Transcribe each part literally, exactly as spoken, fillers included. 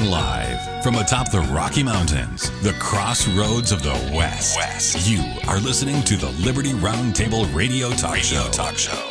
Broadcasting live from atop the Rocky Mountains, the crossroads of the West. West. You are listening to the Liberty Roundtable Radio Talk Radio Show. Talk Show.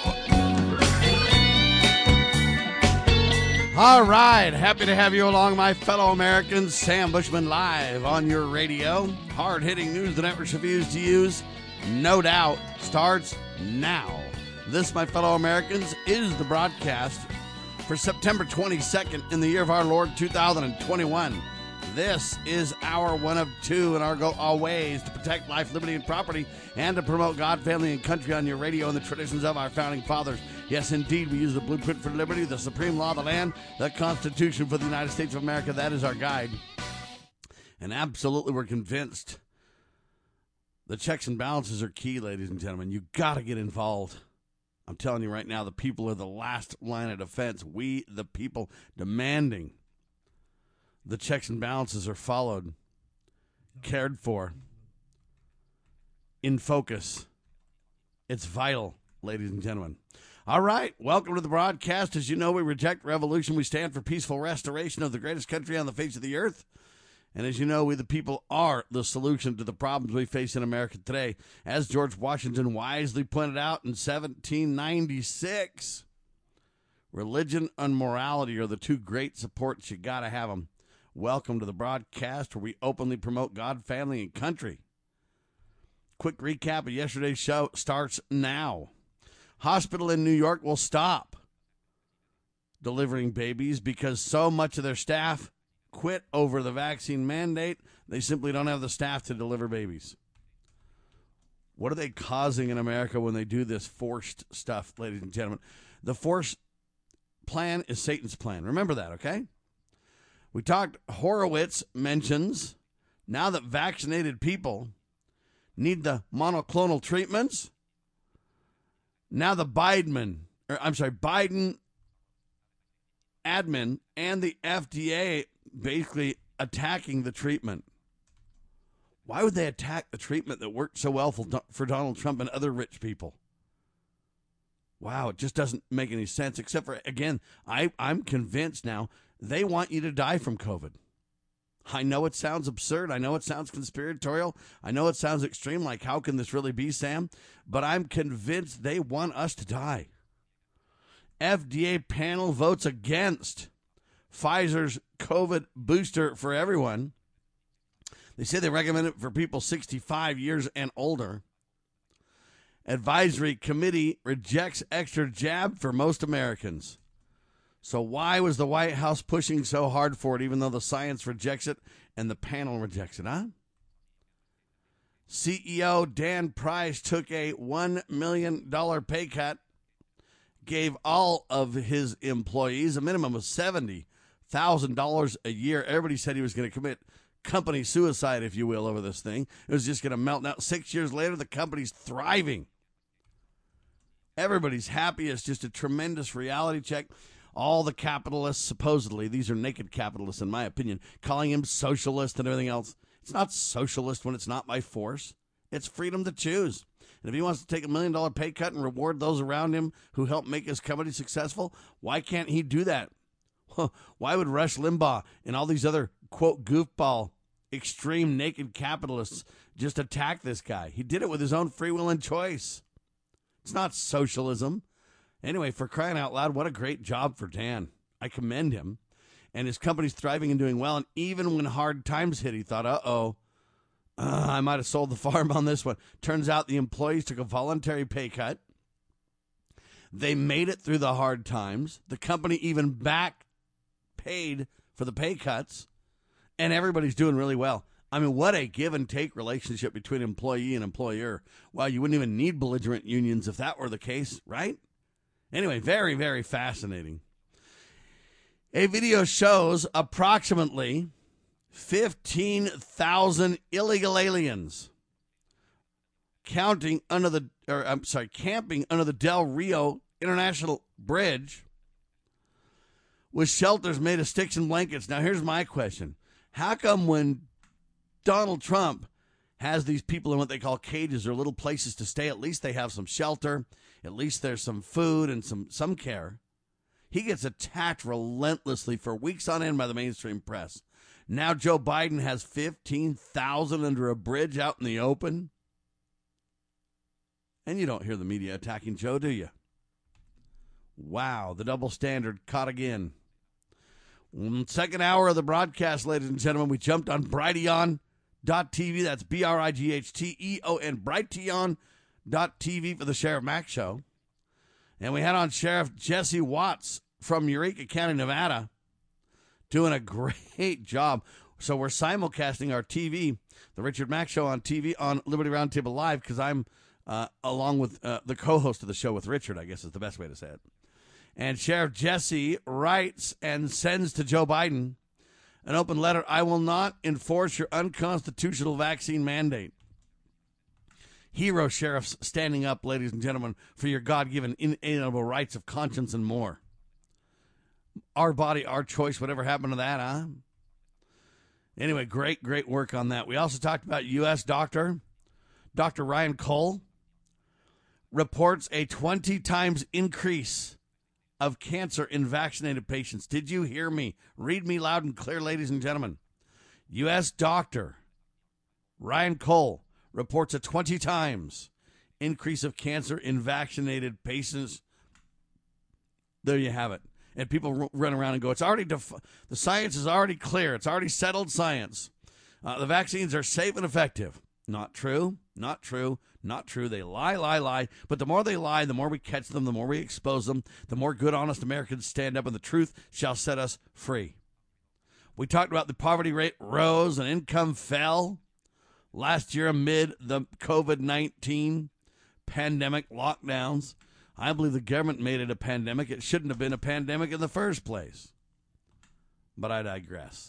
All right, happy to have you along, my fellow Americans. Sam Bushman live on your radio. Hard-hitting news the networks refuse to use, no doubt, starts now. This, my fellow Americans, is the broadcast for September twenty-second in the year of our Lord two thousand twenty-one. This is our one of two, and our goal always to protect life, liberty, and property, and to promote God, family, and country on your radio and the traditions of our founding fathers. Yes, indeed, we use the blueprint for liberty, the supreme law of the land, the Constitution for the United States of America. That is our guide. And absolutely, we're convinced the checks and balances are key, ladies and gentlemen. You got to get involved. I'm telling you right now, the people are the last line of defense. We, the people, demanding the checks and balances are followed, cared for, in focus. It's vital, ladies and gentlemen. All right, welcome to the broadcast. As you know, we reject revolution. We stand for peaceful restoration of the greatest country on the face of the earth. And as you know, we the people are the solution to the problems we face in America today. As George Washington wisely pointed out in seventeen ninety-six, religion and morality are the two great supports. You got to have them. Welcome to the broadcast where we openly promote God, family, and country. Quick recap of yesterday's show starts now. Hospital in New York will stop delivering babies because so much of their staff quit over the vaccine mandate. They simply don't have the staff to deliver babies. What are they causing in America when they do this forced stuff, ladies and gentlemen? The forced plan is Satan's plan. Remember that, okay? We talked, Horowitz mentions now that vaccinated people need the monoclonal treatments. Now the Biden, or I'm sorry, Biden admin and the F D A basically attacking the treatment. Why would they attack the treatment that worked so well for, for Donald Trump and other rich people? Wow, it just doesn't make any sense, except for, again, I, I'm convinced now they want you to die from COVID. I know it sounds absurd. I know it sounds conspiratorial. I know it sounds extreme, like how can this really be, Sam? But I'm convinced they want us to die. F D A panel votes against Pfizer's COVID booster for everyone. They say they recommend it for people sixty-five years and older. Advisory committee rejects extra jab for most Americans. So why was the White House pushing so hard for it, even though the science rejects it and the panel rejects it, huh? C E O Dan Price took a one million dollars pay cut, gave all of his employees a minimum of seventy thousand dollars a year. Everybody said he was going to commit company suicide, if you will, over this thing. It was just going to melt. Now, six years later, the company's thriving. Everybody's happy. It's just a tremendous reality check. All the capitalists, supposedly, these are naked capitalists, in my opinion, calling him socialist and everything else. It's not socialist when it's not by force. It's freedom to choose. And if he wants to take a million dollar pay cut and reward those around him who helped make his company successful, why can't he do that? Why would Rush Limbaugh and all these other, quote, goofball, extreme naked capitalists just attack this guy? He did it with his own free will and choice. It's not socialism. Anyway, for crying out loud, what a great job for Dan. I commend him. And his company's thriving and doing well. And even when hard times hit, he thought, uh-oh, uh, I might have sold the farm on this one. Turns out the employees took a voluntary pay cut. They made it through the hard times. The company even back paid for the pay cuts. And everybody's doing really well. I mean, what a give and take relationship between employee and employer. Well, you wouldn't even need belligerent unions if that were the case, right? Anyway, very, very fascinating. A video shows approximately fifteen thousand illegal aliens counting under the, or I'm sorry, camping under the Del Rio International Bridge with shelters made of sticks and blankets. Now, here's my question. How come when Donald Trump has these people in what they call cages or little places to stay, at least they have some shelter, at least there's some food and some, some care, He gets attacked relentlessly for weeks on end by the mainstream press. Now Joe Biden has fifteen thousand under a bridge out in the open. And you don't hear the media attacking Joe, do you? Wow, the double standard caught again. Second hour of the broadcast, ladies and gentlemen, we jumped on Brighteon dot T V. That's B R I G H T E O N, Brighteon dot T V for the Sheriff Mack Show. And we had on Sheriff Jesse Watts from Eureka County, Nevada, doing a great job. So we're simulcasting our T V, the Richard Mack Show on T V, on Liberty Roundtable Live, because I'm uh, along with uh, the co-host of the show with Richard, I guess is the best way to say it. And Sheriff Jesse writes and sends to Joe Biden an open letter. I will not enforce your unconstitutional vaccine mandate. Hero sheriffs standing up, ladies and gentlemen, for your God-given inalienable rights of conscience and more. Our body, our choice, whatever happened to that, huh? Anyway, great, great work on that. We also talked about U S doctor, Doctor Ryan Cole, reports a twenty times increase of cancer in vaccinated patients. Did you hear me? Read me loud and clear, ladies and gentlemen. U S doctor Ryan Cole reports a twenty times increase of cancer in vaccinated patients. There you have it. And people r- run around and go, it's already, def- the science is already clear. It's already settled science. Uh, the vaccines are safe and effective. Not true. Not true. Not true. They lie, lie, lie. But the more they lie, the more we catch them, the more we expose them, the more good, honest Americans stand up, and the truth shall set us free. We talked about the poverty rate rose and income fell last year amid the COVID nineteen pandemic lockdowns. I believe the government made it a pandemic. It shouldn't have been a pandemic in the first place. But I digress.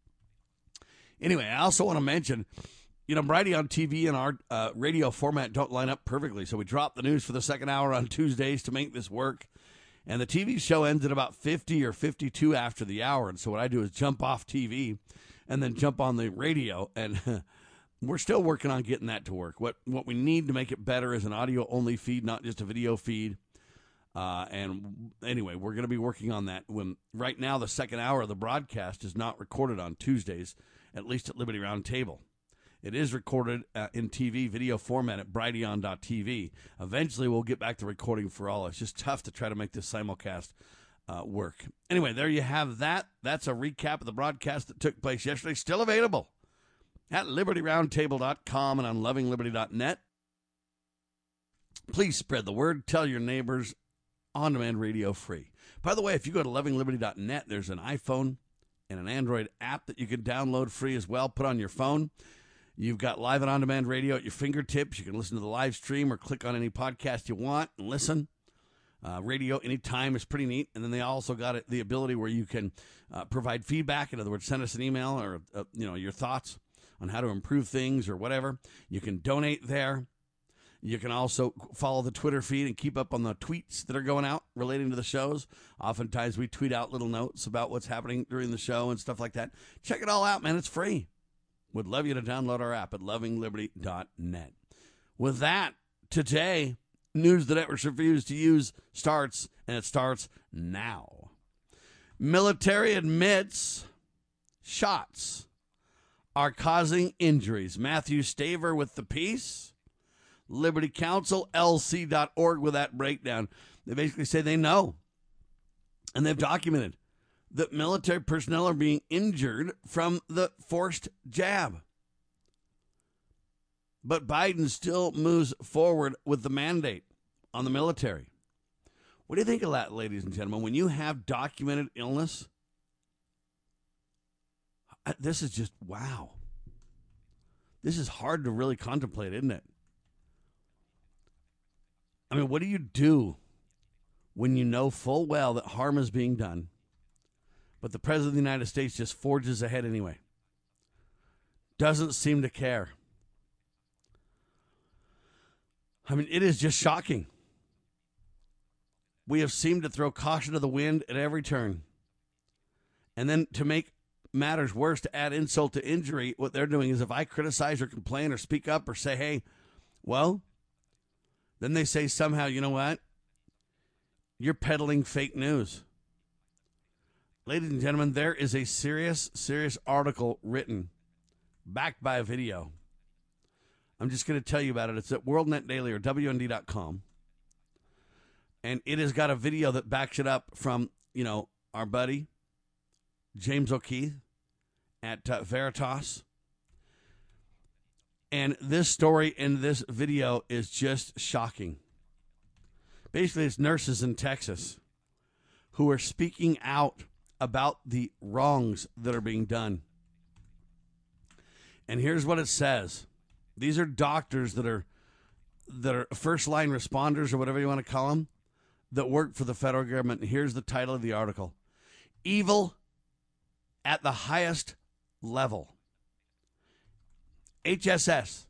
Anyway, I also want to mention, you know, Brighteon T V and our uh, radio format don't line up perfectly, so we dropped the news for the second hour on Tuesdays to make this work. And the T V show ends at about fifty or fifty-two after the hour. And so what I do is jump off T V and then jump on the radio. And we're still working on getting that to work. What what we need to make it better is an audio-only feed, not just a video feed. Uh, and anyway, we're going to be working on that. When right now, the second hour of the broadcast is not recorded on Tuesdays, at least at Liberty Roundtable. It is recorded uh, in T V video format at Brighteon dot T V. Eventually, we'll get back to recording for all. It's just tough to try to make this simulcast uh, work. Anyway, there you have that. That's a recap of the broadcast that took place yesterday. Still available at Liberty Roundtable dot com and on Loving Liberty dot net. Please spread the word. Tell your neighbors. On-demand radio free. By the way, if you go to Loving Liberty dot net, there's an iPhone and an Android app that you can download free as well. Put on your phone. You've got live and on-demand radio at your fingertips. You can listen to the live stream or click on any podcast you want and listen. Uh, radio anytime is pretty neat. And then they also got the ability where you can uh, provide feedback. In other words, send us an email or uh, you know your thoughts on how to improve things or whatever. You can donate there. You can also follow the Twitter feed and keep up on the tweets that are going out relating to the shows. Oftentimes we tweet out little notes about what's happening during the show and stuff like that. Check it all out, man. It's free. Would love you to download our app at Loving Liberty dot net. With that, today, news the networks refuse to use starts, and it starts now. Military admits shots are causing injuries. Matthew Staver with the piece. Liberty Counsel, L C dot org with that breakdown. They basically say they know, and they've documented, that military personnel are being injured from the forced jab. But Biden still moves forward with the mandate on the military. What do you think of that, ladies and gentlemen? When you have documented illness, this is just, wow. This is hard to really contemplate, isn't it? I mean, what do you do when you know full well that harm is being done, but the President of the United States just forges ahead anyway? Doesn't seem to care. I mean, it is just shocking. We have seemed to throw caution to the wind at every turn. And then to make matters worse, to add insult to injury, what they're doing is if I criticize or complain or speak up or say, hey, well, then they say somehow, you know what? You're peddling fake news. Ladies and gentlemen, there is a serious, serious article written, backed by a video. I'm just going to tell you about it. It's at World Net Daily or W N D dot com. And it has got a video that backs it up from, you know, our buddy, James O'Keefe at uh, Veritas. And this story in this video is just shocking. Basically, it's nurses in Texas who are speaking out about the wrongs that are being done. And here's what it says. These are doctors that are that are first line responders or whatever you want to call them that work for the federal government. And here's the title of the article. Evil at the highest level. H S S.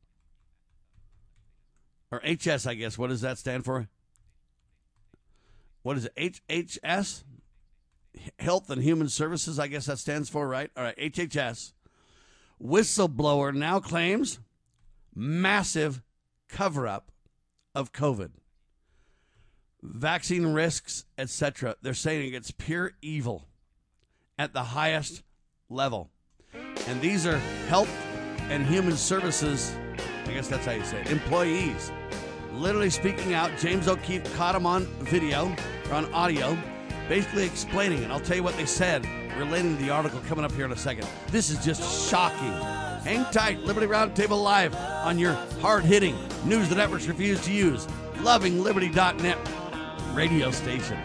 Or H S, I guess. What does that stand for? What is it? H H S? Health and Human Services, I guess that stands for, right? All right, H H S. Whistleblower now claims massive cover-up of COVID. Vaccine risks, et cetera. They're saying it's pure evil at the highest level. And these are health and human services, I guess that's how you say it, employees. Literally speaking out. James O'Keefe caught him on video, or on audio, basically explaining it. I'll tell you what they said relating to the article coming up here in a second. This is just shocking. Hang tight. Liberty Roundtable Live on your hard-hitting news the networks refuse to use. Loving Liberty dot net radio station.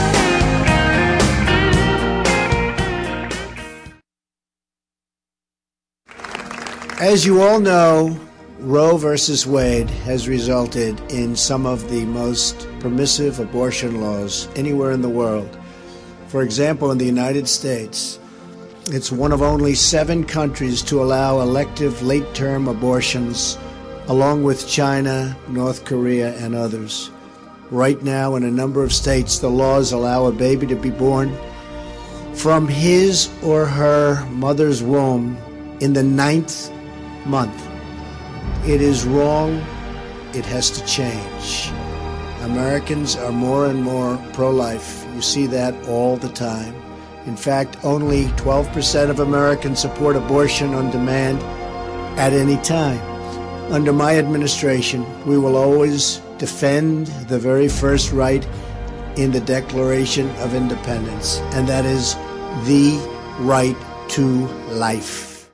As you all know, Roe versus Wade has resulted in some of the most permissive abortion laws anywhere in the world. For example, in the United States, it's one of only seven countries to allow elective late-term abortions, along with China, North Korea, and others. Right now, in a number of states, the laws allow a baby to be born from his or her mother's womb in the ninth month. It is wrong. It has to change. Americans are more and more pro-life. You see that all the time. In fact, only twelve percent of Americans support abortion on demand at any time. Under my administration, we will always defend the very first right in the Declaration of Independence, and that is the right to life.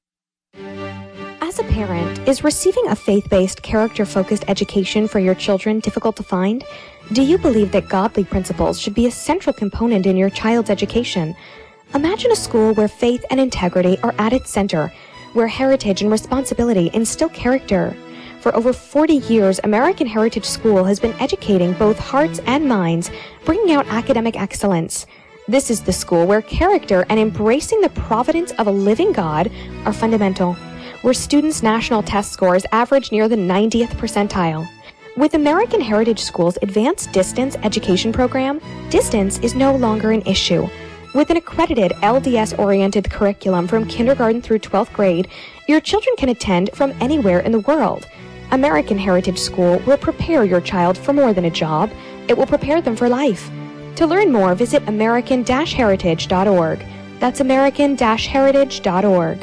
As a parent, is receiving a faith-based, character-focused education for your children difficult to find? Do you believe that godly principles should be a central component in your child's education? Imagine a school where faith and integrity are at its center, where heritage and responsibility instill character. For over forty years, American Heritage School has been educating both hearts and minds, bringing out academic excellence. This is the school where character and embracing the providence of a living God are fundamental, where students' national test scores average near the ninetieth percentile. With American Heritage School's Advanced Distance Education Program, distance is no longer an issue. With an accredited L D S-oriented curriculum from kindergarten through twelfth grade, your children can attend from anywhere in the world. American Heritage School will prepare your child for more than a job. It will prepare them for life. To learn more, visit American Heritage dot org. That's American Heritage dot org.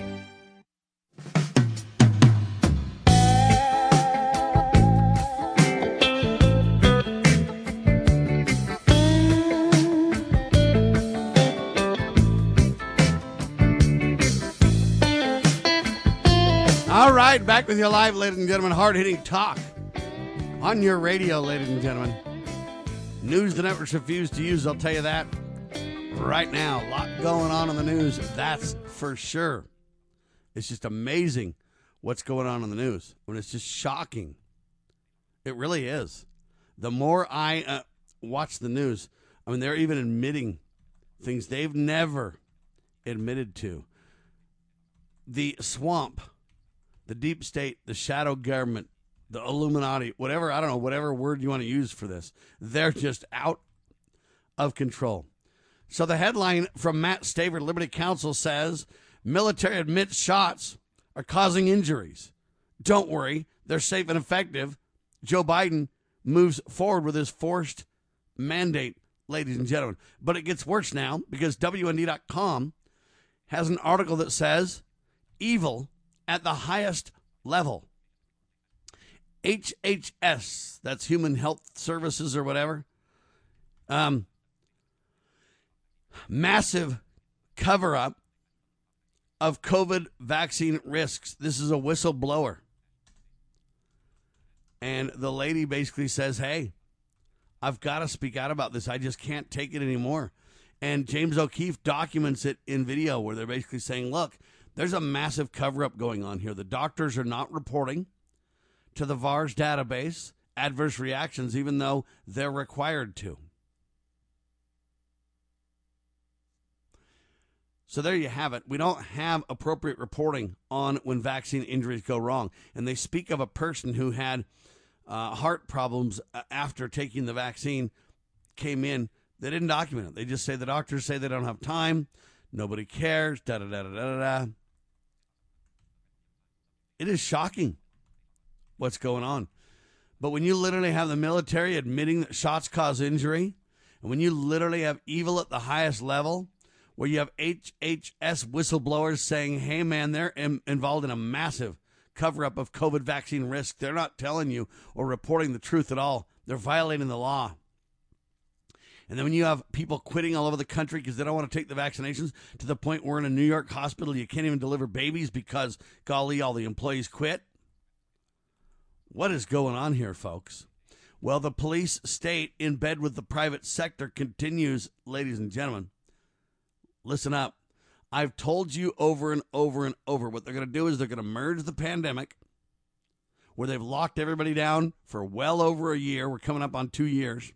All right, back with you live, ladies and gentlemen. Hard-hitting talk on your radio, ladies and gentlemen. News the networks refuse to use, I'll tell you that right now. A lot going on in the news, that's for sure. It's just amazing what's going on in the news when it's just shocking. It really is. The more I uh, watch the news, I mean, they're even admitting things they've never admitted to. The swamp, the deep state, the shadow government, the Illuminati, whatever, I don't know, whatever word you want to use for this, they're just out of control. So the headline from Matt Staver, Liberty Counsel, says, military admits shots are causing injuries. Don't worry, they're safe and effective. Joe Biden moves forward with his forced mandate ladies and gentlemen. But it gets worse now because W N D dot com has an article that says evil at the highest level. H H S, that's Human Health Services or whatever. Um, massive cover-up of COVID vaccine risks. This is a whistleblower. And the lady basically says, hey, I've got to speak out about this. I just can't take it anymore. And James O'Keefe documents it in video where they're basically saying, look, there's a massive cover-up going on here. The doctors are not reporting to the V A R S database adverse reactions, even though they're required to. So there you have it. We don't have appropriate reporting on when vaccine injuries go wrong. And they speak of a person who had uh, heart problems after taking the vaccine, came in. They didn't document it. They just say the doctors say they don't have time. Nobody cares. Da da da da da da. It is shocking what's going on. But when you literally have the military admitting that shots cause injury, and when you literally have evil at the highest level, where you have H H S whistleblowers saying, hey, man, they're in, involved in a massive cover-up of COVID vaccine risk. They're not telling you or reporting the truth at all. They're violating the law. And then when you have people quitting all over the country because they don't want to take the vaccinations to the point where in a New York hospital you can't even deliver babies because, golly, all the employees quit. What is going on here, folks? Well, the police state in bed with the private sector continues, ladies and gentlemen. Listen up. I've told you over and over and over what they're going to do is they're going to merge the pandemic where they've locked everybody down for well over a year. We're coming up on two years.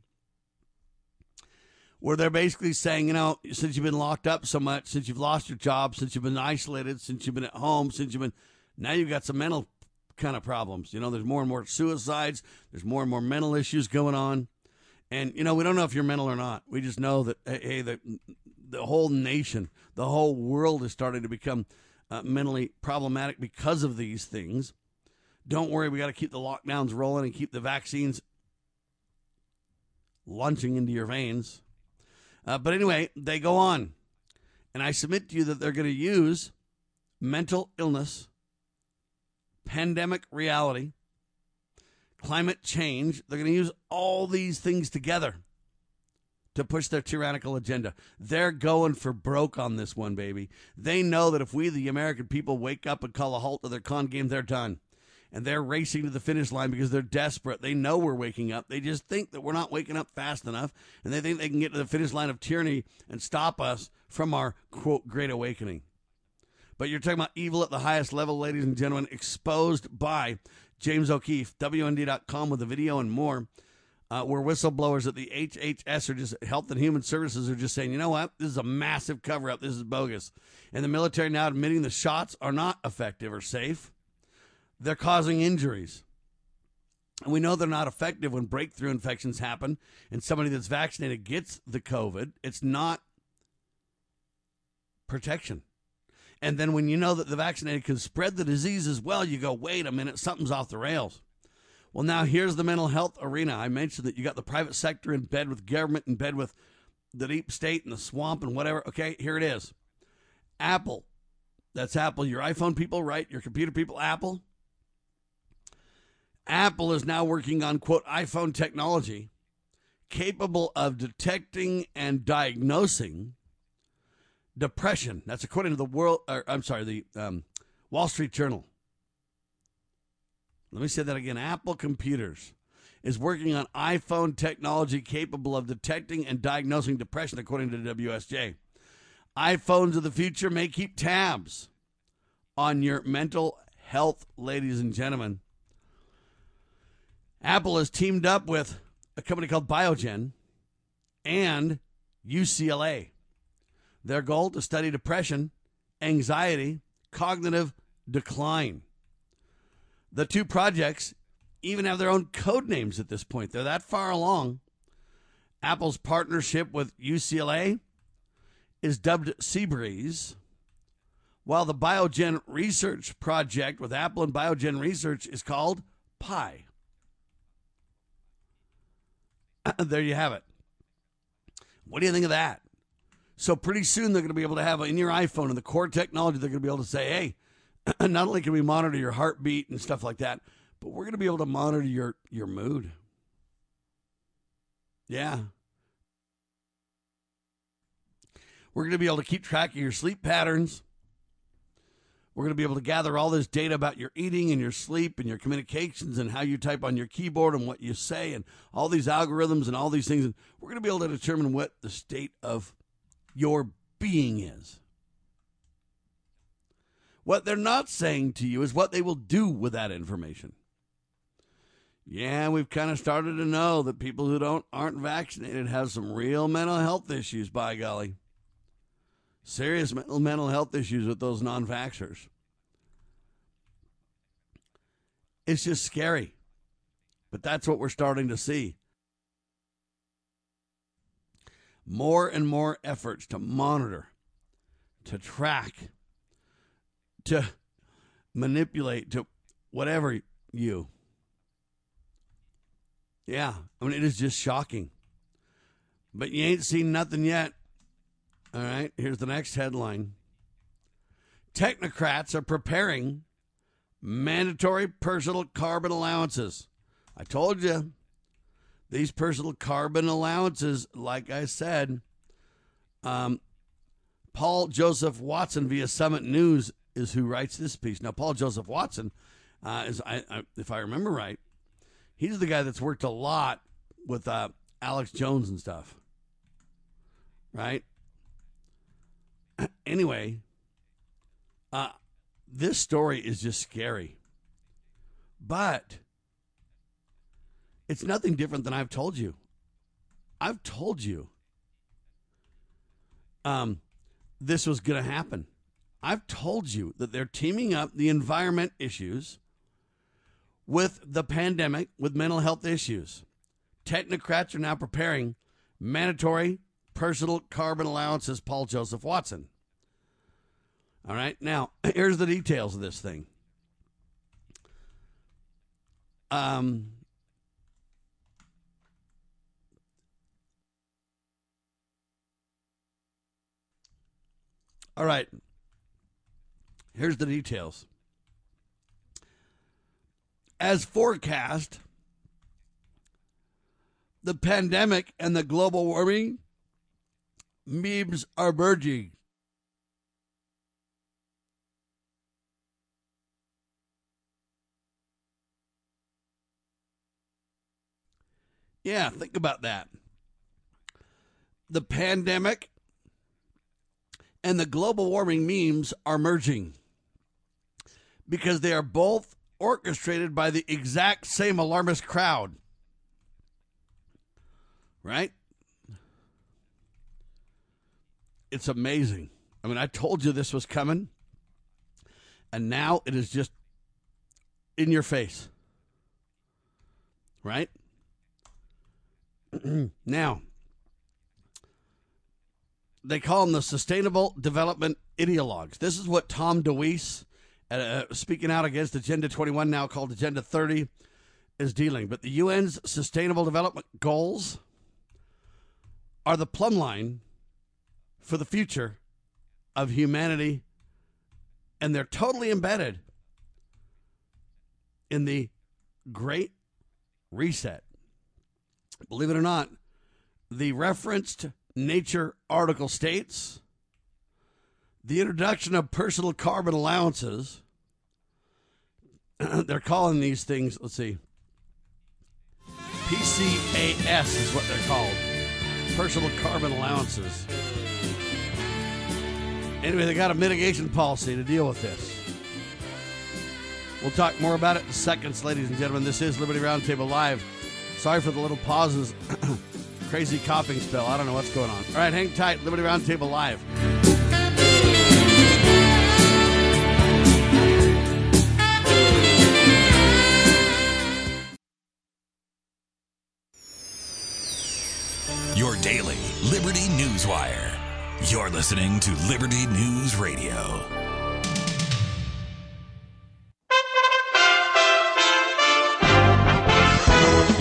Where they're basically saying, you know, since you've been locked up so much, since you've lost your job, since you've been isolated, since you've been at home, since you've been, now you've got some mental kind of problems. You know, there's more and more suicides. There's more and more mental issues going on. And, you know, we don't know if you're mental or not. We just know that, hey, the, the whole nation, the whole world is starting to become uh, mentally problematic because of these things. Don't worry, we got to keep the lockdowns rolling and keep the vaccines launching into your veins. Uh, but anyway, they go on. And I submit to you that they're going to use mental illness, pandemic reality, climate change. They're going to use all these things together to push their tyrannical agenda. They're going for broke on this one, baby. They know that if we, the American people, wake up and call a halt to their con game, they're done. And they're racing to the finish line because they're desperate. They know we're waking up. They just think that we're not waking up fast enough, and they think they can get to the finish line of tyranny and stop us from our, quote, great awakening. But you're talking about evil at the highest level, ladies and gentlemen, exposed by James O'Keefe, W N D dot com with a video and more, uh, where whistleblowers at the H H S or just Health and Human Services are just saying, you know what, this is a massive cover-up. This is bogus. And the military now admitting the shots are not effective or safe. They're causing injuries. And we know they're not effective when breakthrough infections happen and somebody that's vaccinated gets the COVID. It's not protection. And then when you know that the vaccinated can spread the disease as well, you go, wait a minute, something's off the rails. Well, now here's the mental health arena. I mentioned that you got the private sector in bed with government, in bed with the deep state and the swamp and whatever. Okay, here it is. Apple. That's Apple. Your iPhone people, right? Your computer people, Apple. Apple is now working on, quote, iPhone technology capable of detecting and diagnosing depression. That's according to the world, or, I'm sorry, the um, Wall Street Journal. Let me say that again. Apple Computers is working on iPhone technology capable of detecting and diagnosing depression, according to the W S J. iPhones of the future may keep tabs on your mental health, ladies and gentlemen. Apple has teamed up with a company called Biogen and U C L A. Their goal to study depression, anxiety, cognitive decline. The two projects even have their own code names at this point. They're that far along. Apple's partnership with U C L A is dubbed Seabreeze, while the Biogen research project with Apple and Biogen Research is called Pi. There you have it. What do you think of that? So pretty soon they're going to be able to have in your iPhone and the core technology, they're going to be able to say, hey, not only can we monitor your heartbeat and stuff like that, but we're going to be able to monitor your, your mood. Yeah. We're going to be able to keep track of your sleep patterns. We're going to be able to gather all this data about your eating and your sleep and your communications and how you type on your keyboard and what you say and all these algorithms and all these things. And we're going to be able to determine what the state of your being is. What they're not saying to you is what they will do with that information. Yeah, we've kind of started to know that people who don't aren't vaccinated have some real mental health issues, by golly. Serious mental, mental health issues with those non-vaxxers. It's just scary. But that's what we're starting to see. More and more efforts to monitor, to track, to manipulate, to whatever you. Yeah, I mean, it is just shocking. But you ain't seen nothing yet. All right, here's the next headline. Technocrats are preparing mandatory personal carbon allowances. I told you, these personal carbon allowances, like I said, um, Paul Joseph Watson via Summit News is who writes this piece. Now, Paul Joseph Watson, uh, is I, I, if I remember right, he's the guy that's worked a lot with uh, Alex Jones and stuff, right? Anyway, uh, this story is just scary, but it's nothing different than I've told you. I've told you um, this was going to happen. I've told you that they're teaming up the environment issues with the pandemic, with mental health issues. Technocrats are now preparing mandatory personal carbon allowances, Paul Joseph Watson. All right, now, here's the details of this thing. Um, all right, here's the details. As forecast, the pandemic and the global warming memes are merging. Yeah, think about that. The pandemic and the global warming memes are merging because they are both orchestrated by the exact same alarmist crowd. Right? It's amazing. I mean, I told you this was coming, and now it is just in your face. Right? Now, they call them the Sustainable Development Ideologues. This is what Tom DeWeese, uh, speaking out against Agenda twenty-one, now called Agenda thirty, is dealing. But the U N's Sustainable Development Goals are the plumb line for the future of humanity, and they're totally embedded in the Great Reset. Believe it or not, the referenced Nature article states the introduction of personal carbon allowances, they're calling these things, let's see, P C A S is what they're called, personal carbon allowances. Anyway, they got a mitigation policy to deal with this. We'll talk more about it in seconds, ladies and gentlemen. This is Liberty Roundtable Live. Sorry for the little pauses. Crazy coughing spell. I don't know what's going on. All right, hang tight. Liberty Roundtable Live. Your daily Liberty News Wire. You're listening to Liberty News Radio.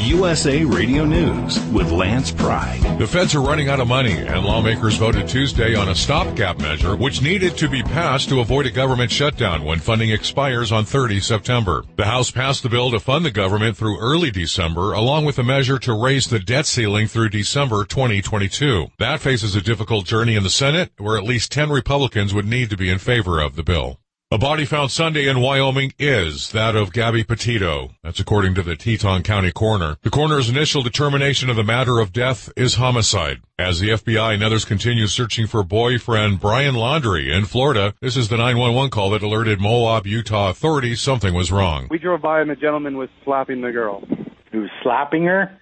U S A Radio News with Lance Pry. The feds are running out of money, and lawmakers voted Tuesday on a stopgap measure which needed to be passed to avoid a government shutdown when funding expires on the thirtieth of September. The House passed the bill to fund the government through early December, along with a measure to raise the debt ceiling through December twenty twenty-two. That faces a difficult journey in the Senate, where at least ten Republicans would need to be in favor of the bill. A body found Sunday in Wyoming is that of Gabby Petito. That's according to the Teton County coroner. The coroner's initial determination of the matter of death is homicide. As the F B I and others continue searching for boyfriend Brian Laundrie in Florida, this is the nine one one call that alerted Moab, Utah authorities something was wrong. We drove by and the gentleman was slapping the girl. He was slapping her?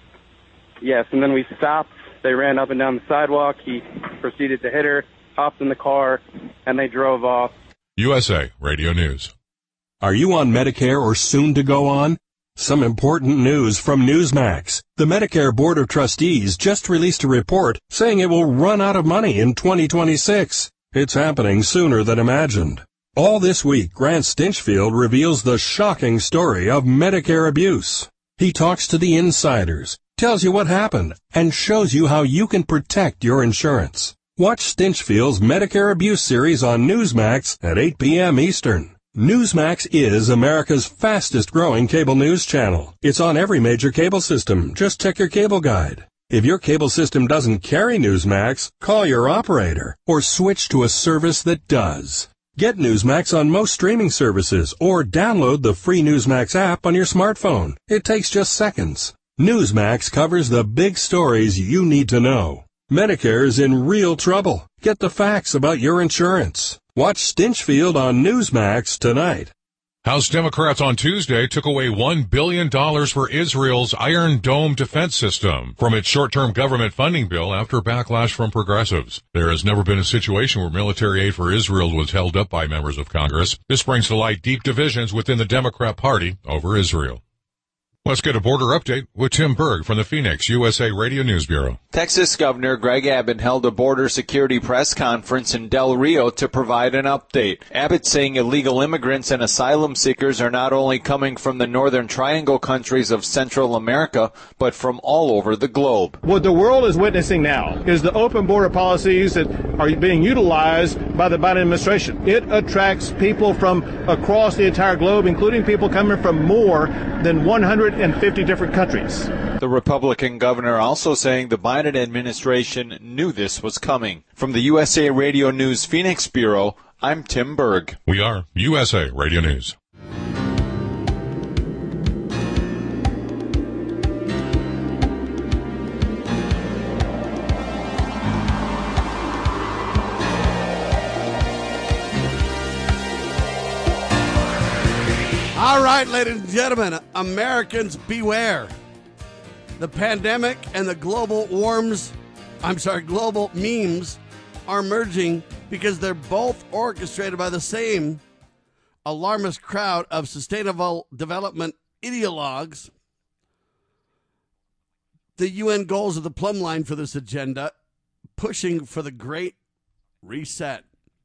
Yes, and then we stopped. They ran up and down the sidewalk. He proceeded to hit her, hopped in the car, and they drove off. U S A Radio News. Are you on Medicare or soon to go on? Some important news from Newsmax. The Medicare Board of Trustees just released a report saying it will run out of money in twenty twenty-six. It's happening sooner than imagined. All this week, Grant Stinchfield reveals the shocking story of Medicare abuse. He talks to the insiders, tells you what happened, and shows you how you can protect your insurance. Watch Stinchfield's Medicare Abuse series on Newsmax at eight p.m. Eastern. Newsmax is America's fastest-growing cable news channel. It's on every major cable system. Just check your cable guide. If your cable system doesn't carry Newsmax, call your operator or switch to a service that does. Get Newsmax on most streaming services or download the free Newsmax app on your smartphone. It takes just seconds. Newsmax covers the big stories you need to know. Medicare is in real trouble. Get the facts about your insurance. Watch Stinchfield on Newsmax tonight. House Democrats on Tuesday took away one billion dollars for Israel's Iron Dome defense system from its short-term government funding bill after backlash from progressives. There has never been a situation where military aid for Israel was held up by members of Congress. This brings to light deep divisions within the Democrat Party over Israel. Let's get a border update with Tim Berg from the Phoenix U S A Radio News Bureau. Texas Governor Greg Abbott held a border security press conference in Del Rio to provide an update. Abbott saying illegal immigrants and asylum seekers are not only coming from the Northern Triangle countries of Central America, but from all over the globe. What the world is witnessing now is the open border policies that are being utilized by the Biden administration. It attracts people from across the entire globe, including people coming from more than one hundred fifty different countries. The Republican governor also saying the Biden administration knew this was coming. From the U S A Radio News Phoenix Bureau, I'm Tim Berg. We are U S A Radio News. All right, ladies and gentlemen, Americans beware. The pandemic and the global warms, I'm sorry, global memes are merging because they're both orchestrated by the same alarmist crowd of sustainable development ideologues. The U N goals are the plumb line for this agenda, pushing for the Great Reset.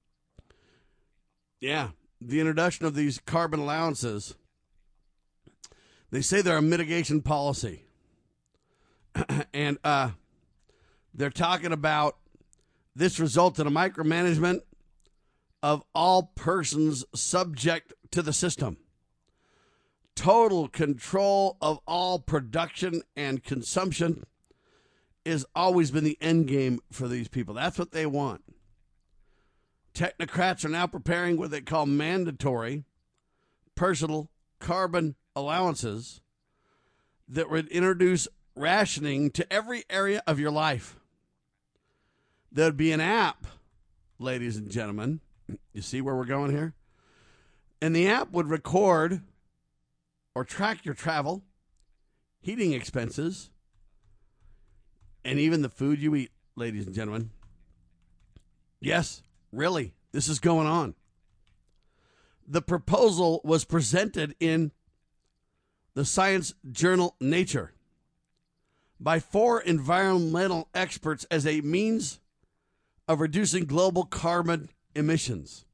Yeah. The introduction of these carbon allowances, they say they're a mitigation policy. and uh, they're talking about this result in a micromanagement of all persons subject to the system. Total control of all production and consumption has always been the end game for these people. That's what they want. Technocrats are now preparing what they call mandatory personal carbon allowances that would introduce rationing to every area of your life. There would be an app, ladies and gentlemen. You see where we're going here? And the app would record or track your travel, heating expenses, and even the food you eat, ladies and gentlemen. Yes. Really, this is going on. The proposal was presented in the science journal Nature by four environmental experts as a means of reducing global carbon emissions.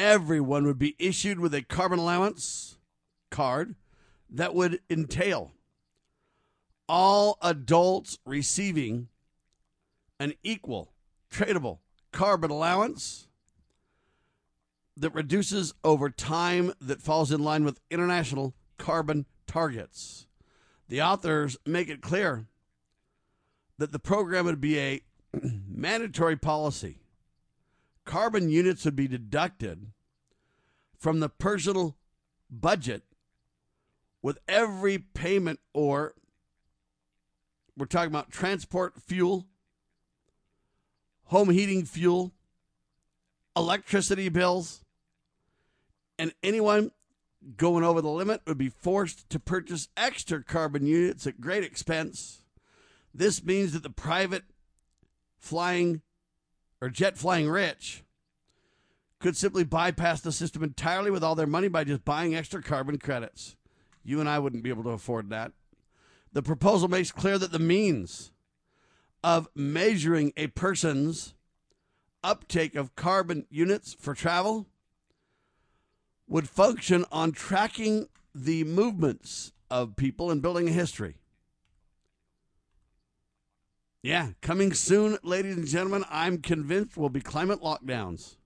Everyone would be issued with a carbon allowance card that would entail all adults receiving an equal tradable carbon allowance that reduces over time that falls in line with international carbon targets. The authors make it clear that the program would be a mandatory policy. Carbon units would be deducted from the personal budget with every payment, or we're talking about transport fuel, home heating fuel, electricity bills, and anyone going over the limit would be forced to purchase extra carbon units at great expense. This means that the private flying or jet flying rich could simply bypass the system entirely with all their money by just buying extra carbon credits. You and I wouldn't be able to afford that. The proposal makes clear that the means of measuring a person's uptake of carbon units for travel would function on tracking the movements of people and building a history. Yeah, coming soon, ladies and gentlemen, I'm convinced will be climate lockdowns.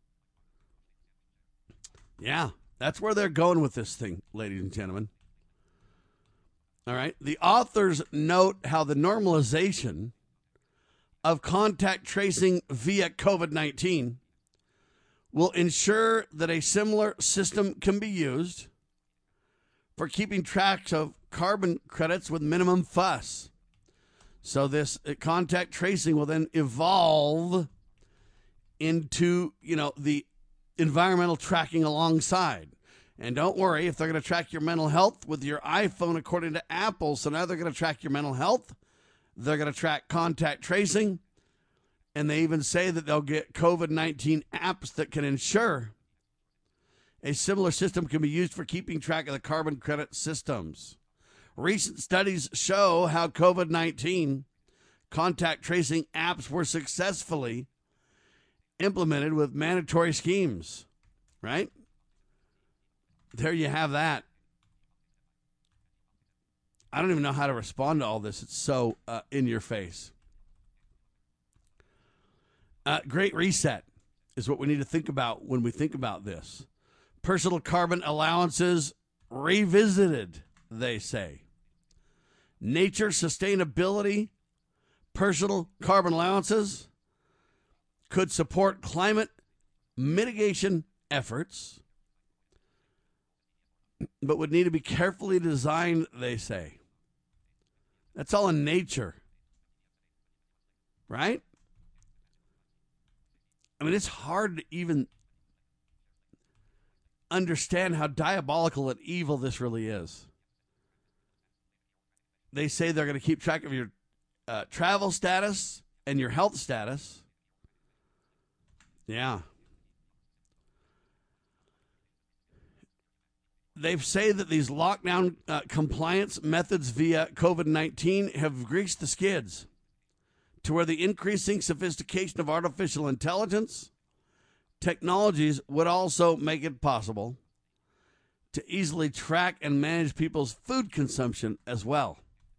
Yeah, that's where they're going with this thing, ladies and gentlemen. All right. The authors note how the normalization of contact tracing via COVID nineteen will ensure that a similar system can be used for keeping track of carbon credits with minimum fuss. So this contact tracing will then evolve into, you know, the environmental tracking alongside. And don't worry, if they're going to track your mental health with your iPhone, according to Apple, so now they're going to track your mental health. They're going to track contact tracing. And they even say that they'll get COVID nineteen apps that can ensure a similar system can be used for keeping track of the carbon credit systems. Recent studies show how COVID nineteen contact tracing apps were successfully implemented with mandatory schemes, right? There you have that. I don't even know how to respond to all this. It's so uh, in your face. Uh, Great Reset is what we need to think about when we think about this. Personal carbon allowances revisited, they say. Nature sustainability, personal carbon allowances could support climate mitigation efforts, but would need to be carefully designed, they say. That's all in nature, right? I mean, it's hard to even understand how diabolical and evil this really is. They say they're going to keep track of your uh, travel status and your health status. Yeah. They say that these lockdown uh, compliance methods via COVID nineteen have greased the skids to where the increasing sophistication of artificial intelligence technologies would also make it possible to easily track and manage people's food consumption as well.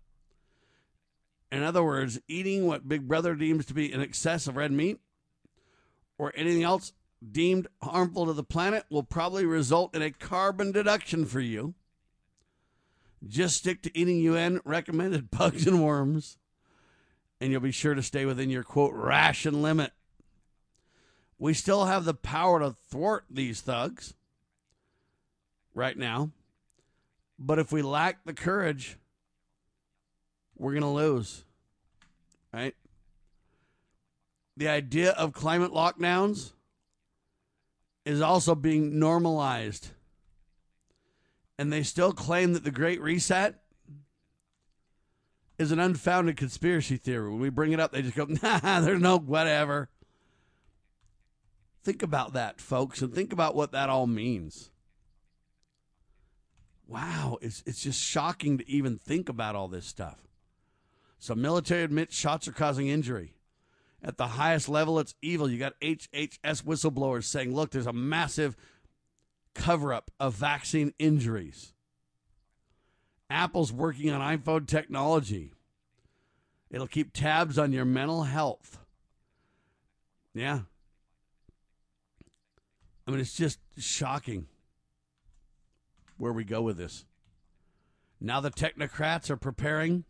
In other words, eating what Big Brother deems to be in excess of red meat or anything else deemed harmful to the planet will probably result in a carbon deduction for you. Just stick to eating U N recommended bugs and worms, and you'll be sure to stay within your, quote, ration limit. We still have the power to thwart these thugs right now, but if we lack the courage, we're going to lose, right? The idea of climate lockdowns is also being normalized. And they still claim that the Great Reset is an unfounded conspiracy theory. When we bring it up, they just go, nah, there's no whatever. Think about that, folks, and think about what that all means. Wow, it's, it's just shocking to even think about all this stuff. So military admits shots are causing injury. At the highest level, it's evil. You got H H S whistleblowers saying, look, there's a massive cover-up of vaccine injuries. Apple's working on iPhone technology. It'll keep tabs on your mental health. Yeah. I mean, it's just shocking where we go with this. Now the technocrats are preparing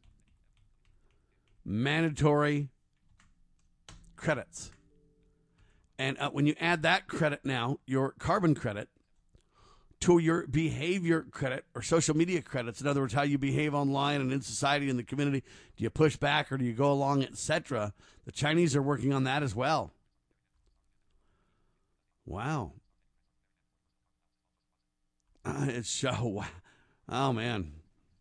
mandatory credits. And uh, when you add that credit now, your carbon credit, to your behavior credit or social media credits, in other words, how you behave online and in society and the community, do you push back or do you go along, et cetera? The Chinese are working on that as well. Wow. Uh, it's so, oh man.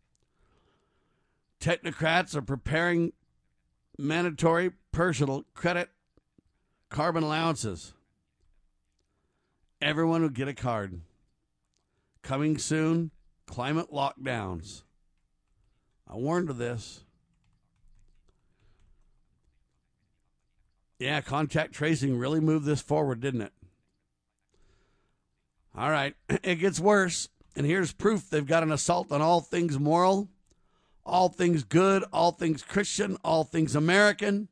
Technocrats are preparing mandatory personal credit carbon allowances. Everyone will get a card. Coming soon, climate lockdowns. I warned of this. Yeah, contact tracing really moved this forward, didn't it? All right, it gets worse. And here's proof they've got an assault on all things moral, all things good, all things Christian, all things American.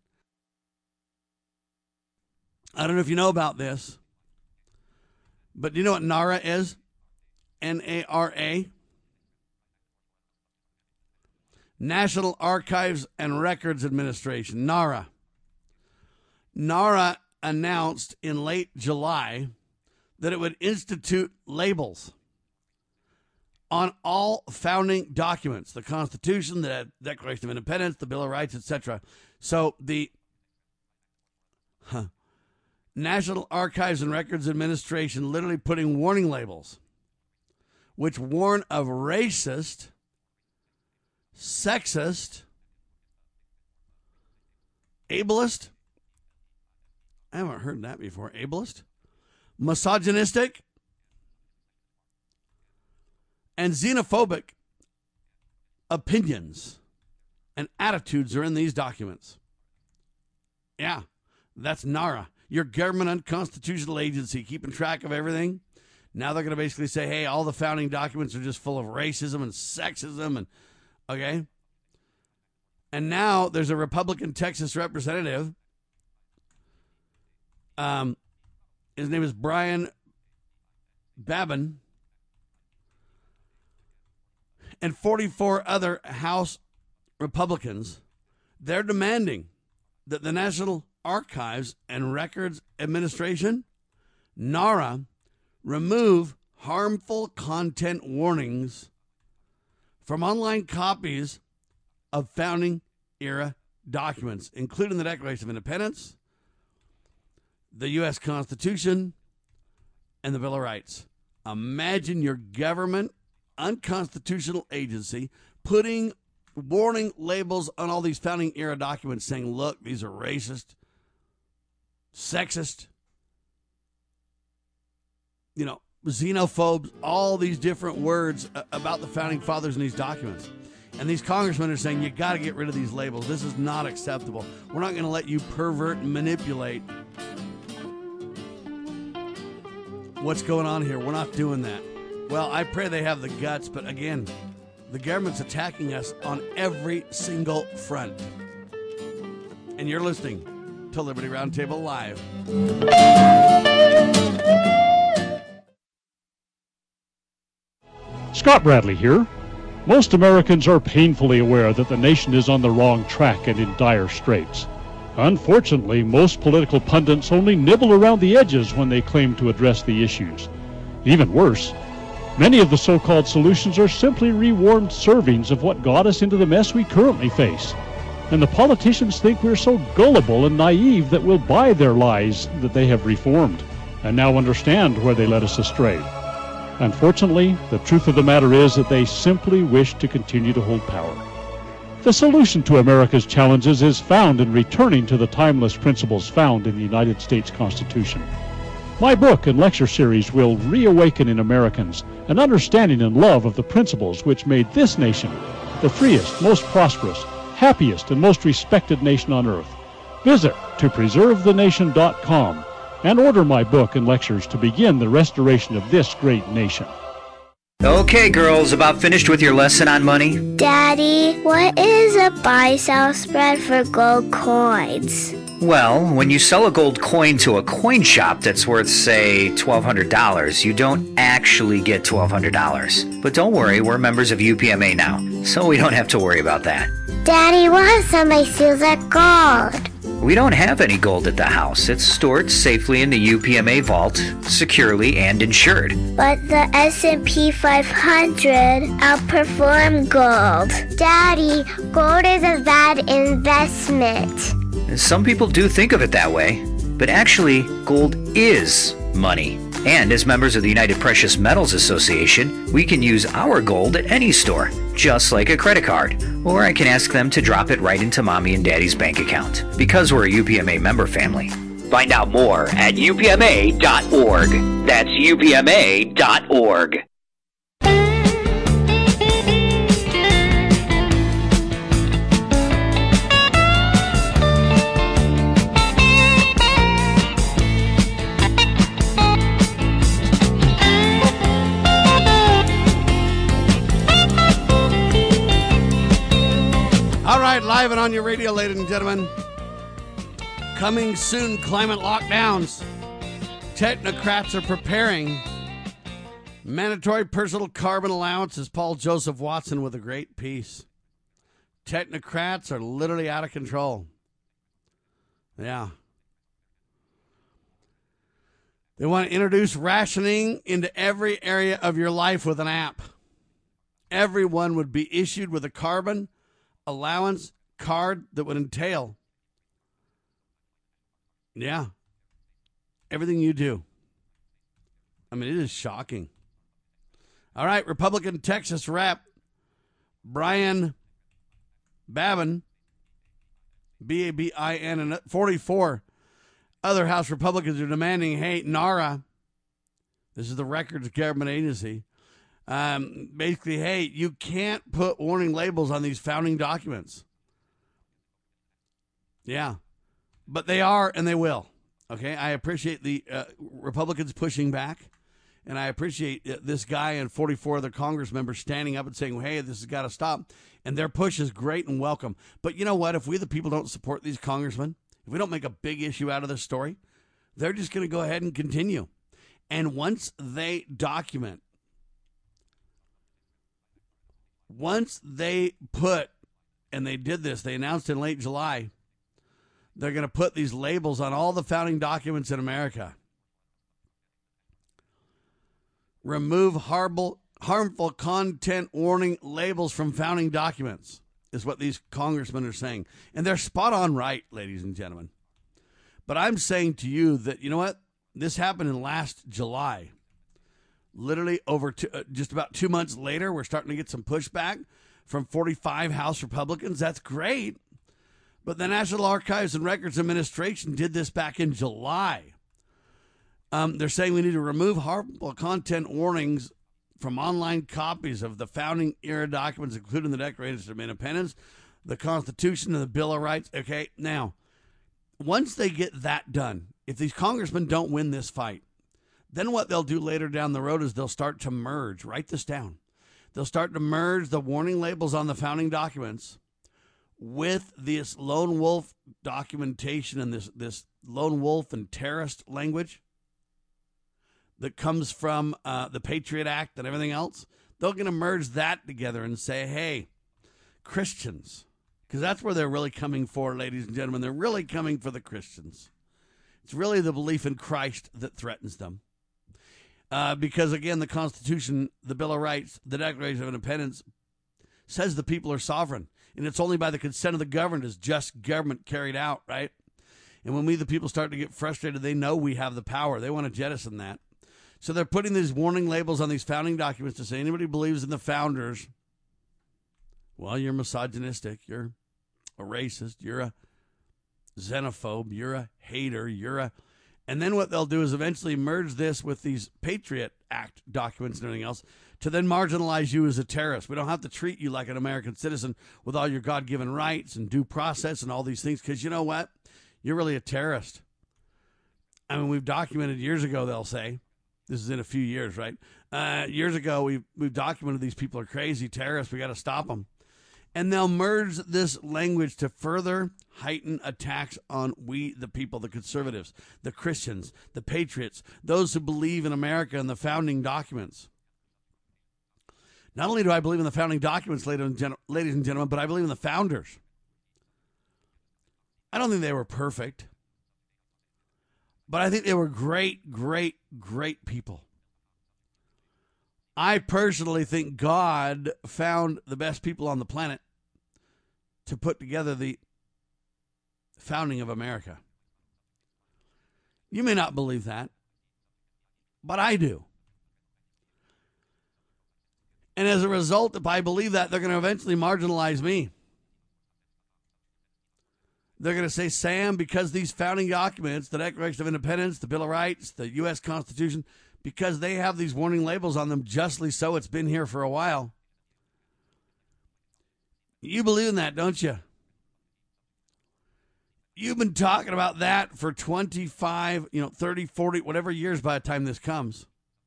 I don't know if you know about this, but do you know what NARA is? N A R A? National Archives and Records Administration, NARA. NARA announced in late July that it would institute labels on all founding documents, the Constitution, the Declaration of Independence, the Bill of Rights, et cetera. So the huh, National Archives and Records Administration literally putting warning labels which warn of racist, sexist, ableist, I haven't heard that before, ableist, misogynistic, and xenophobic opinions and attitudes are in these documents. Yeah, that's NARA, your government unconstitutional agency keeping track of everything. Now they're going to basically say, hey, all the founding documents are just full of racism and sexism. And okay. And now there's a Republican Texas representative. Um, his name is Brian Babin. And forty-four other House Republicans. They're demanding that the National Archives and Records Administration, NARA, remove harmful content warnings from online copies of founding era documents, including the Declaration of Independence, the U S Constitution, and the Bill of Rights. Imagine your government unconstitutional agency putting warning labels on all these founding era documents saying, look, these are racist, sexist, you know, xenophobes, all these different words about the founding fathers in these documents. And these congressmen are saying, you got to get rid of these labels. This is not acceptable. We're not going to let you pervert and manipulate what's going on here. We're not doing that. Well, I pray they have the guts, but again, the government's attacking us on every single front. And you're listening to Liberty Roundtable Live. Scott Bradley here. Most Americans are painfully aware that the nation is on the wrong track and in dire straits. Unfortunately, most political pundits only nibble around the edges when they claim to address the issues. Even worse, many of the so-called solutions are simply rewarmed servings of what got us into the mess we currently face. And the politicians think we're so gullible and naive that we'll buy their lies that they have reformed, and now understand where they led us astray. Unfortunately, the truth of the matter is that they simply wish to continue to hold power. The solution to America's challenges is found in returning to the timeless principles found in the United States Constitution. My book and lecture series will reawaken in Americans an understanding and love of the principles which made this nation the freest, most prosperous, happiest, and most respected nation on earth. Visit to preserve the nation dot com and order my book and lectures to begin the restoration of this great nation. Okay, girls, about finished with your lesson on money? Daddy, what is a buy-sell spread for gold coins? Well, when you sell a gold coin to a coin shop that's worth, say, twelve hundred dollars, you don't actually get twelve hundred dollars. But don't worry, we're members of U P M A now, so we don't have to worry about that. Daddy, what if somebody steals that gold? We don't have any gold at the house. It's stored safely in the U P M A vault, securely and insured. But the S and P five hundred outperformed gold. Daddy, gold is a bad investment. Some people do think of it that way, but actually, gold is money. And as members of the United Precious Metals Association, we can use our gold at any store, just like a credit card. Or I can ask them to drop it right into Mommy and Daddy's bank account, because we're a U P M A member family. Find out more at U P M A dot org. That's U P M A dot org. All right, live and on your radio, ladies and gentlemen. Coming soon, climate lockdowns. Technocrats are preparing. Mandatory personal carbon allowances. Paul Joseph Watson with a great piece. Technocrats are literally out of control. Yeah. They want to introduce rationing into every area of your life with an app. Everyone would be issued with a carbon allowance card that would entail, yeah, everything you do. I mean, it is shocking. All right, Republican Texas Rep Brian Babin, B A B I N, and forty-four other House Republicans are demanding, hey, NARA, this is the Records Government Agency, Um, basically, hey, you can't put warning labels on these founding documents. Yeah, but they are and they will. Okay, I appreciate the uh, Republicans pushing back, and I appreciate uh, this guy and forty-four other Congress members standing up and saying, hey, this has got to stop. And their push is great and welcome. But you know what? If we, the people, don't support these congressmen, if we don't make a big issue out of this story, they're just going to go ahead and continue. And once they document, Once they put, and they did this, they announced in late July, they're going to put these labels on all the founding documents in America. Remove harmful, harmful content warning labels from founding documents, is what these congressmen are saying. And they're spot on right, ladies and gentlemen. But I'm saying to you that, you know what? This happened in last July. Literally over two, uh, just about two months later, we're starting to get some pushback from forty-five House Republicans. That's great. But the National Archives and Records Administration did this back in July. Um, they're saying we need to remove harmful content warnings from online copies of the founding era documents, including the Declaration of Independence, the Constitution, and the Bill of Rights. Okay, now, once they get that done, if these congressmen don't win this fight, then what they'll do later down the road is they'll start to merge. Write this down. They'll start to merge the warning labels on the founding documents with this lone wolf documentation and this, this lone wolf and terrorist language that comes from uh, the Patriot Act and everything else. They're going to merge that together and say, hey, Christians, because that's where they're really coming for, ladies and gentlemen. They're really coming for the Christians. It's really the belief in Christ that threatens them. Uh, because, again, the Constitution, the Bill of Rights, the Declaration of Independence says the people are sovereign. And it's only by the consent of the governed is just government carried out, right? And when we, the people, start to get frustrated, they know we have the power. They want to jettison that. So they're putting these warning labels on these founding documents to say anybody who believes in the founders, well, you're misogynistic, you're a racist, you're a xenophobe, you're a hater, you're a... And then what they'll do is eventually merge this with these Patriot Act documents and everything else to then marginalize you as a terrorist. We don't have to treat you like an American citizen with all your God-given rights and due process and all these things because you know what? You're really a terrorist. I mean, we've documented years ago, they'll say, this is in a few years, right? Uh, years ago, we we've documented these people are crazy terrorists. We got to stop them. And they'll merge this language to further heighten attacks on we, the people, the conservatives, the Christians, the patriots, those who believe in America and the founding documents. Not only do I believe in the founding documents, ladies and gentlemen, but I believe in the founders. I don't think they were perfect, but I think they were great, great, great people. I personally think God found the best people on the planet to put together the founding of America. You may not believe that, but I do. And as a result, if I believe that, they're going to eventually marginalize me. They're going to say, Sam, because these founding documents, the Declaration of Independence, the Bill of Rights, the U S Constitution, because they have these warning labels on them, justly so, it's been here for a while. You believe in that, don't you? You've been talking about that for twenty-five, you know, thirty, forty, whatever years by the time this comes.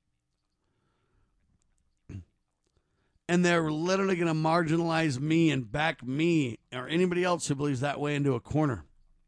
And they're literally going to marginalize me and back me or anybody else who believes that way into a corner.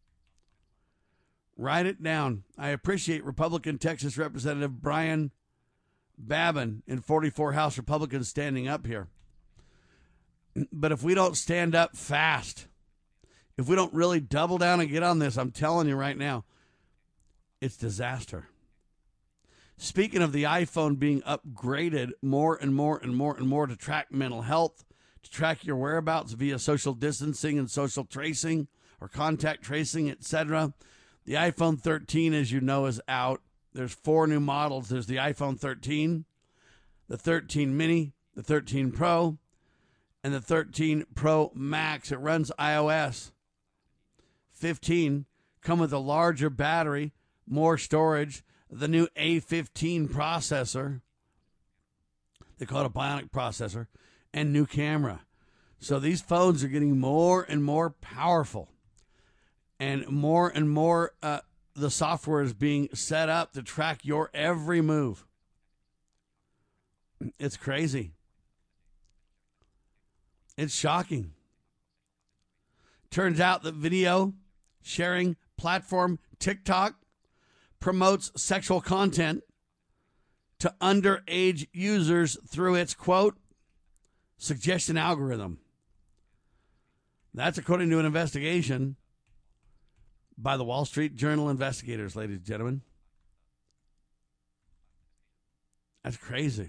Write it down. I appreciate Republican Texas Representative Brian Babin in forty-four House Republicans standing up here. But if we don't stand up fast, if we don't really double down and get on this, I'm telling you right now, it's disaster. Speaking of the iPhone being upgraded more and more and more and more to track mental health, to track your whereabouts via social distancing and social tracing or contact tracing, et cetera, the iPhone thirteen, as you know, is out. There's four new models. There's the iPhone thirteen, the thirteen mini, the thirteen Pro, and the thirteen Pro Max. It runs iOS fifteen, come with a larger battery, more storage, the new A fifteen processor. They call it a Bionic processor, and new camera. So these phones are getting more and more powerful. And more and more, uh, the software is being set up to track your every move. It's crazy. It's shocking. Turns out that video sharing platform TikTok promotes sexual content to underage users through its, quote, suggestion algorithm. That's according to an investigation by the Wall Street Journal investigators, ladies and gentlemen. That's crazy.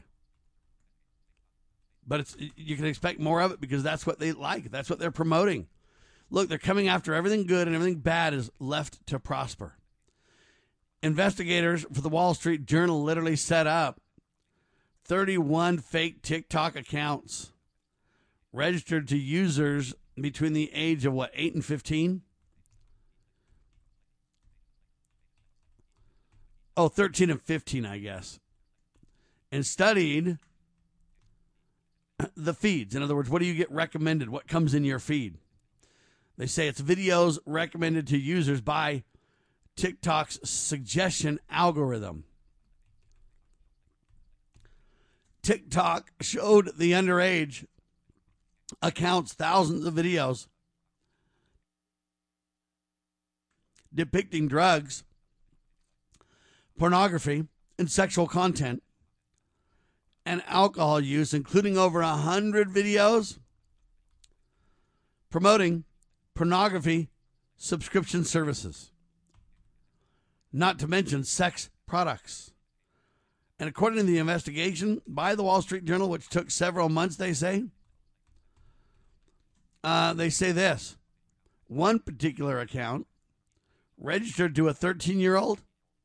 But it's you can expect more of it because that's what they like. That's what they're promoting. Look, they're coming after everything good and everything bad is left to prosper. Investigators for the Wall Street Journal literally set up thirty-one fake TikTok accounts registered to users between the age of, what, eight and fifteen? Oh, thirteen and fifteen, I guess. And studied the feeds. In other words, what do you get recommended? What comes in your feed? They say it's videos recommended to users by TikTok's suggestion algorithm. TikTok showed the underage accounts thousands of videos depicting drugs, pornography, and sexual content, and alcohol use, including over a hundred videos promoting pornography subscription services, not to mention sex products. And according to the investigation by the Wall Street Journal, which took several months, they say, uh, they say this. One particular account registered to a thirteen-year-old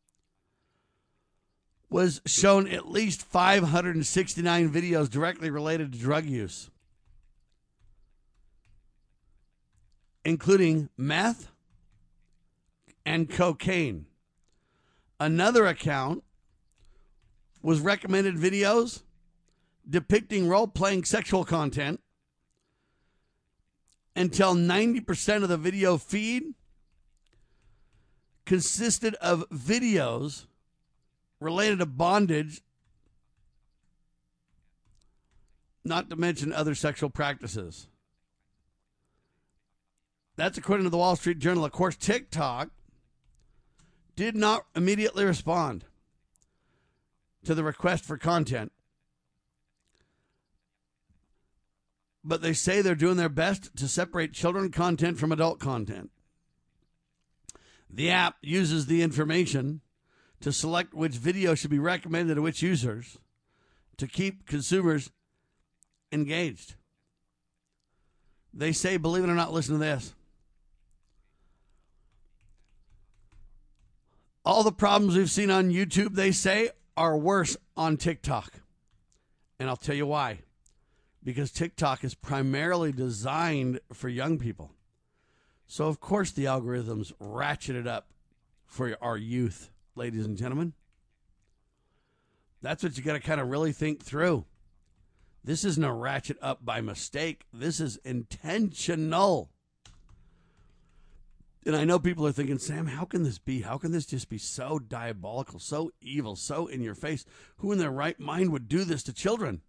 was shown at least five hundred sixty-nine videos directly related to drug use, including meth and cocaine. Another account was recommended videos depicting role-playing sexual content until ninety percent of the video feed consisted of videos related to bondage not to mention other sexual practices. That's according to the Wall Street Journal. Of course, TikTok did not immediately respond to the request for content, but they say they're doing their best to separate children content from adult content. The app uses the information to select which video should be recommended to which users to keep consumers engaged. They say, believe it or not, listen to this. All the problems we've seen on YouTube, they say, are worse on TikTok. And I'll tell you why. Because TikTok is primarily designed for young people. So, of course, the algorithms ratchet it up for our youth, ladies and gentlemen. That's what you got to kind of really think through. This isn't a ratchet up by mistake. This is intentional. And I know people are thinking, Sam, how can this be? How can this just be so diabolical, so evil, so in your face? Who in their right mind would do this to children?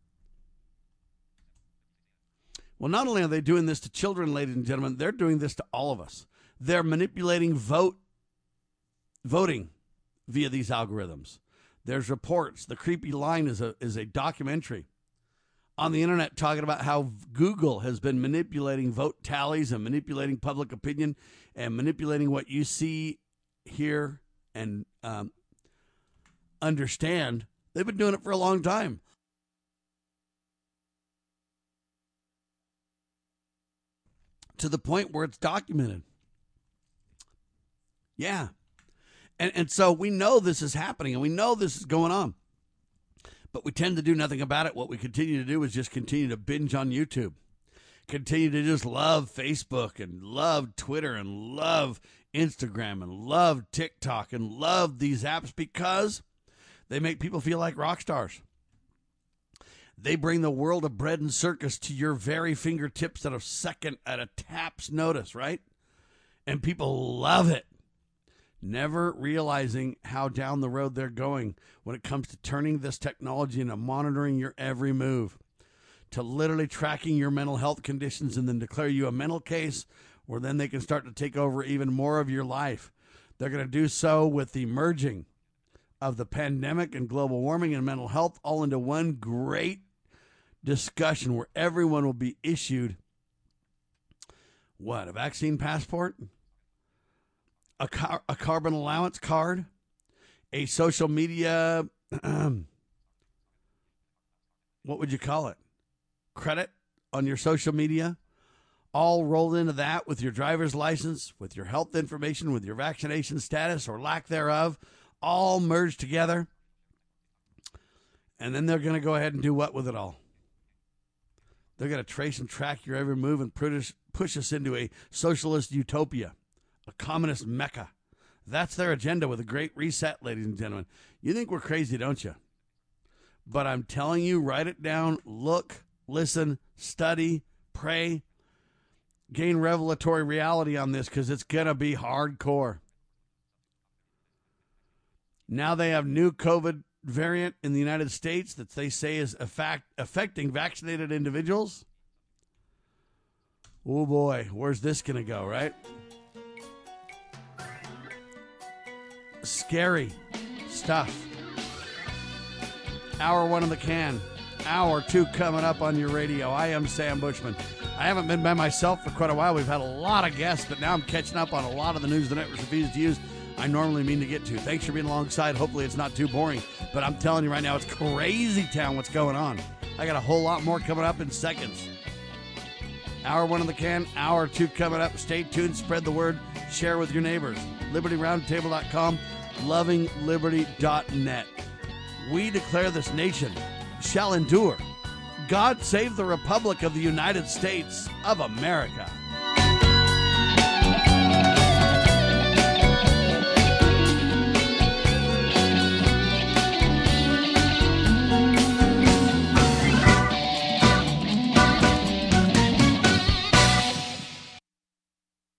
Well, not only are they doing this to children, ladies and gentlemen, they're doing this to all of us. They're manipulating vote, voting via these algorithms. There's reports. The Creepy Line is a, is a documentary on the internet talking about how Google has been manipulating vote tallies and manipulating public opinion and manipulating what you see, hear, and um, understand. They've been doing it for a long time. To the point where it's documented. Yeah. And, and so we know this is happening and we know this is going on. But we tend to do nothing about it. What we continue to do is just continue to binge on YouTube. Continue to just love Facebook and love Twitter and love Instagram and love TikTok and love these apps because they make people feel like rock stars. They bring the world of bread and circus to your very fingertips at a second, at a tap's notice, right? And people love it. Never realizing how down the road they're going when it comes to turning this technology into monitoring your every move, to literally tracking your mental health conditions and then declare you a mental case, where then they can start to take over even more of your life. They're going to do so with the merging of the pandemic and global warming and mental health all into one great discussion where everyone will be issued, what, a vaccine passport? A, car, a carbon allowance card, a social media, what would you call it? Credit on your social media, all rolled into that with your driver's license, with your health information, with your vaccination status or lack thereof, all merged together. And then they're going to go ahead and do what with it all? They're going to trace and track your every move and push, push us into a socialist utopia. A communist mecca. That's their agenda with a great reset, ladies and gentlemen. You think we're crazy, don't you? But I'm telling you, write it down, look, listen, study, pray, gain revelatory reality on this because it's going to be hardcore. Now they have new COVID variant in the United States that they say is affect, affecting vaccinated individuals. Oh boy, where's this going to go, right? Scary stuff. Hour one in the can. Hour two coming up on your radio. I am Sam Bushman. I haven't been by myself for quite a while. We've had a lot of guests, but now I'm catching up on a lot of the news the network refuses to use. I normally mean to get to. Thanks for being alongside. Hopefully it's not too boring. But I'm telling you right now, it's crazy town what's going on. I got a whole lot more coming up in seconds. Hour one in the can. Hour two coming up. Stay tuned. Spread the word. Share with your neighbors. Liberty Roundtable dot com. Loving Liberty dot net. We declare this nation shall endure. God save the Republic of the United States of America.